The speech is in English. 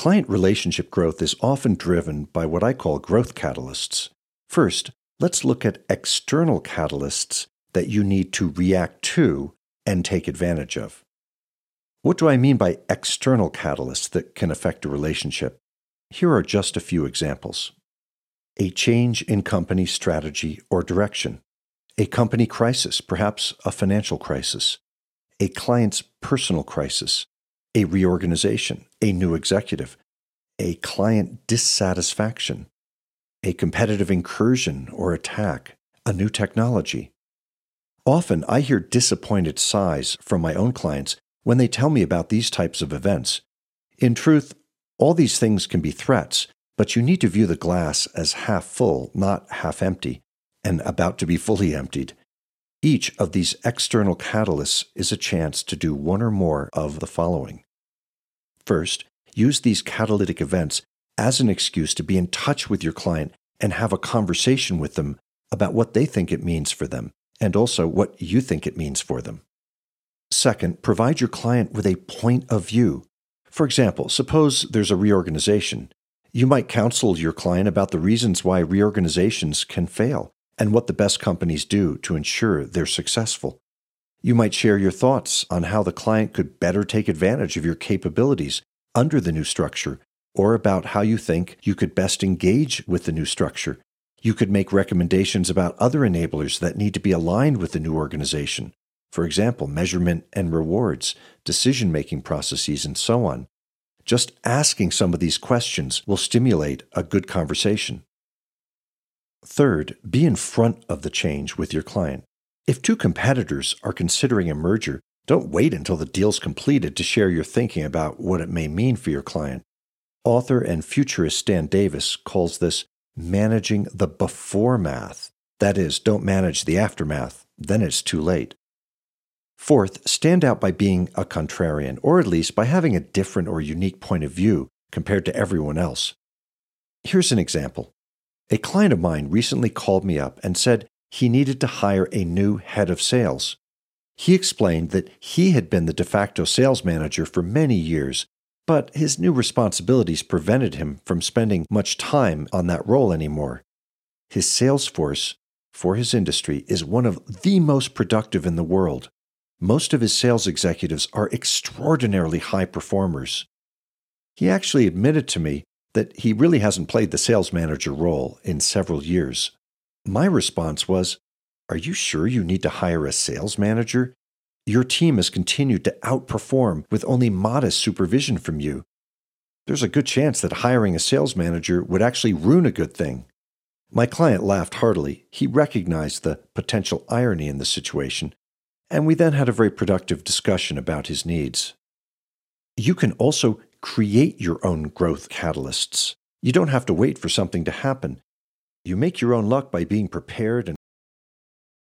Client relationship growth is often driven by what I call growth catalysts. First, let's look at external catalysts that you need to react to and take advantage of. What do I mean by external catalysts that can affect a relationship? Here are just a few examples. A change in company strategy or direction. A company crisis, perhaps a financial crisis. A client's personal crisis. A reorganization, a new executive. A client dissatisfaction. A competitive incursion or attack. A new technology. Often I hear disappointed sighs from my own clients when they tell me about these types of events. In truth, all these things can be threats, but you need to view the glass as half full, not half empty, and about to be fully emptied. Each of these external catalysts is a chance to do one or more of the following. First, use these catalytic events as an excuse to be in touch with your client and have a conversation with them about what they think it means for them, and also what you think it means for them. Second, provide your client with a point of view. For example, suppose there's a reorganization. You might counsel your client about the reasons why reorganizations can fail and what the best companies do to ensure they're successful. You might share your thoughts on how the client could better take advantage of your capabilities under the new structure, or about how you think you could best engage with the new structure. You could make recommendations about other enablers that need to be aligned with the new organization. For example, measurement and rewards, decision-making processes, and so on. Just asking some of these questions will stimulate a good conversation. Third, be in front of the change with your client. If two competitors are considering a merger, don't wait until the deal's completed to share your thinking about what it may mean for your client. Author and futurist Stan Davis calls this managing the before math. That is, don't manage the aftermath, then it's too late. Fourth, stand out by being a contrarian, or at least by having a different or unique point of view compared to everyone else. Here's an example. A client of mine recently called me up and said he needed to hire a new head of sales. He explained that he had been the de facto sales manager for many years, but his new responsibilities prevented him from spending much time on that role anymore. His sales force for his industry is one of the most productive in the world. Most of his sales executives are extraordinarily high performers. He actually admitted to me that he really hasn't played the sales manager role in several years. My response was, "Are you sure you need to hire a sales manager? Your team has continued to outperform with only modest supervision from you. There's a good chance that hiring a sales manager would actually ruin a good thing." My client laughed heartily. He recognized the potential irony in the situation, and we then had a very productive discussion about his needs. You can also create your own growth catalysts. You don't have to wait for something to happen. You make your own luck by being prepared and